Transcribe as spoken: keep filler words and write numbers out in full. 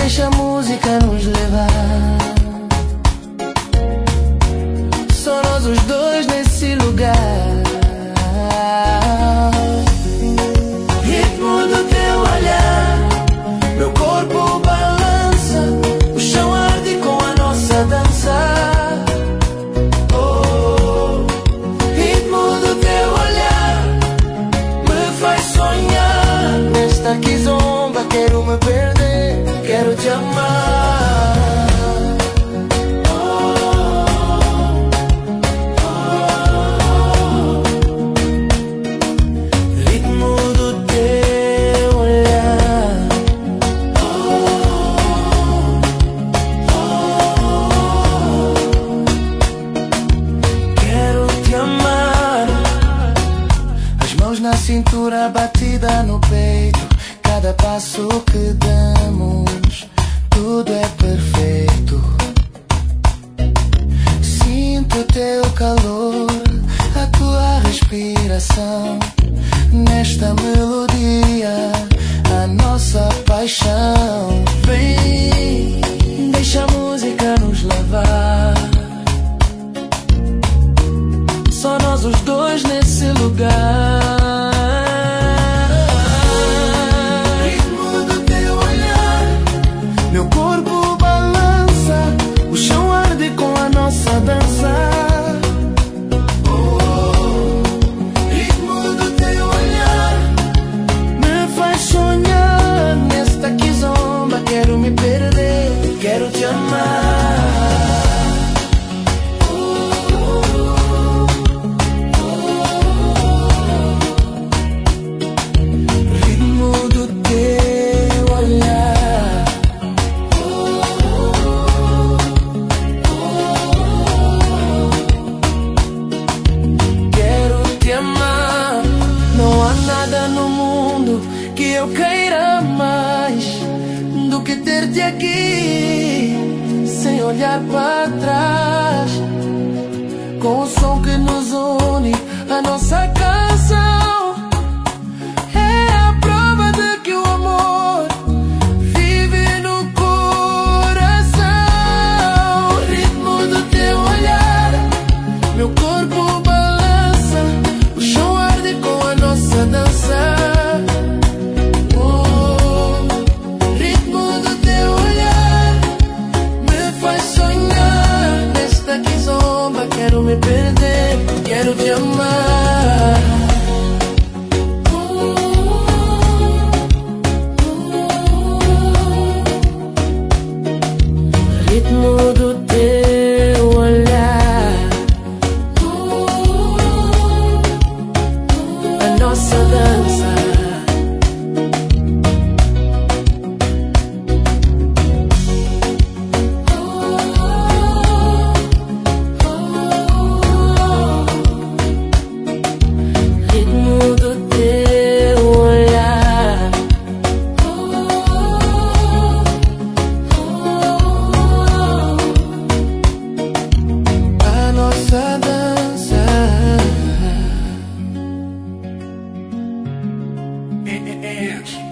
deixa a música nos levar. Só nós os dois nesse lugar. Ritmo do teu olhar, meu corpo balança, o chão arde com a nossa dança. Oh, ritmo do teu olhar me faz sonhar. Nesta kizomba quero me perder, quero te amar. Na cintura, batida no peito, cada passo que damos, tudo é perfeito. Sinto o teu calor, a tua respiração, nesta melodia, a nossa paixão. Vem, deixa a música nos levar. Só nós os dois nesse lugar. Quero te amar. Ritmo do teu olhar. Quero te amar. Não há nada no mundo que eu queira mais do que ter-te aqui, sem olhar para trás, com o som que nos une, a nossa canção é a prova de que o amor vive no coração. Ritmo do teu olhar, meu corpo balança, o chão arde com a nossa dança. Quero me perder, quero te amar. Ritmo do teu olhar, a nossa dança. Yeah.